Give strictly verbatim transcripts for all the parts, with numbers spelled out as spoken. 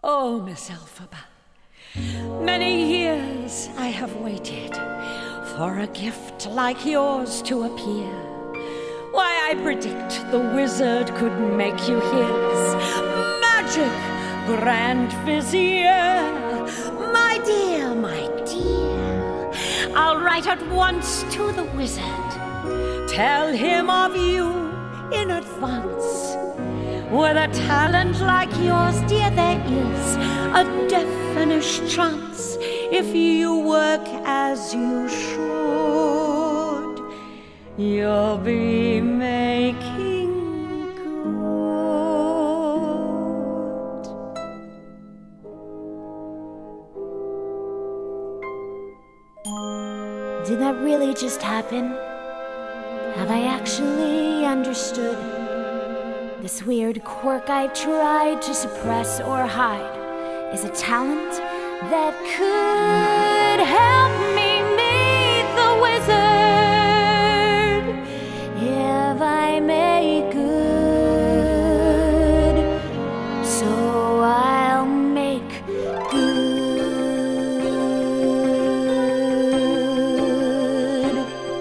Oh, Miss Elphaba, many years I have waited for a gift like yours to appear. Why, I predict the wizard could make you his magic grand vizier. My dear, my dear, I'll write at once to the wizard. Tell him of you in advance. With a talent like yours, dear, there is a definite chance. If you work as you should, you'll be making good. Did that really just happen? Have I actually understood? This weird quirk I've tried to suppress or hide is a talent that could help me meet the wizard if I make good. So I'll make good.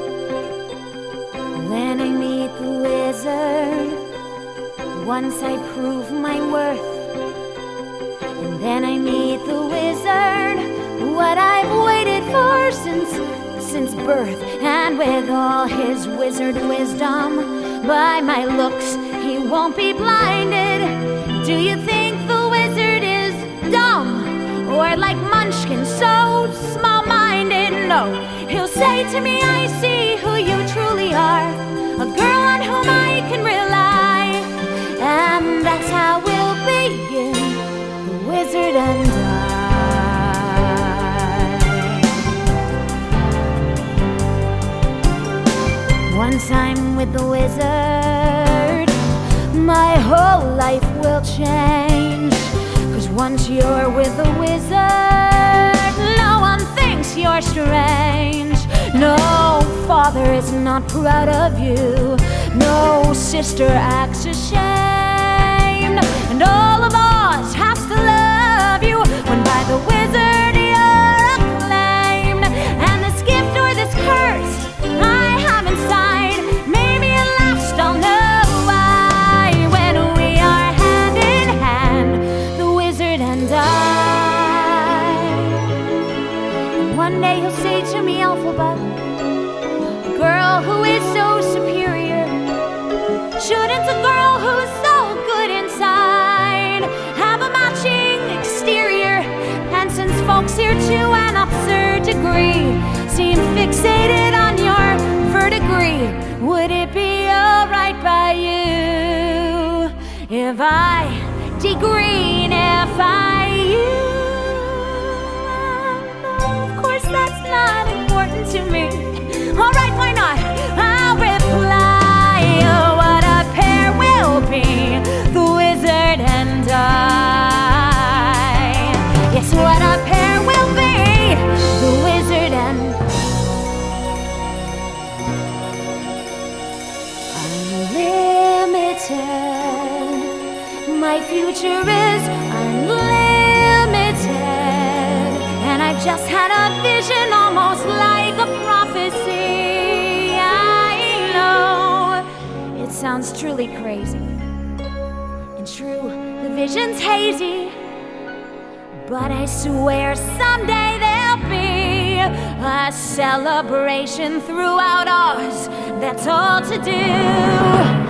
When I meet the wizard, once I prove my worth, and then I meet the wizard, what I've waited for since, since birth. And with all his wizard wisdom, by my looks he won't be blinded. Do you think the wizard is dumb, or like Munchkin, so small-minded? No, he'll say to me, I see who you truly are, a girl on whom I can rely. And that's how we'll begin, the wizard and I. Once I'm with the wizard, my whole life will change. 'Cause once you're with the wizard, no one thinks you're strange. No father is not proud of you, no sister acts ashamed, and all of us has to love you when by the wizard you're acclaimed. And this gift or this curse I have inside, maybe at last I'll know why, when we are hand in hand, the wizard and I. And one day he'll say to me, Elphaba, girl who is so superior, shouldn't a girl who's so good inside have a matching exterior? And since folks here to an absurd degree seem fixated on your verdigris, would it be alright by you if I degreenify you? Of course that's not important to me. Alright, why not? I'll reply, oh, what a pair we'll be, the wizard and I. Yes, what a pair we'll be, the wizard and unlimited. My future is unlimited, and I've just had a vision almost like a prophecy. It sounds truly crazy, and true, the vision's hazy, but I swear someday there'll be a celebration throughout Oz. That's all to do.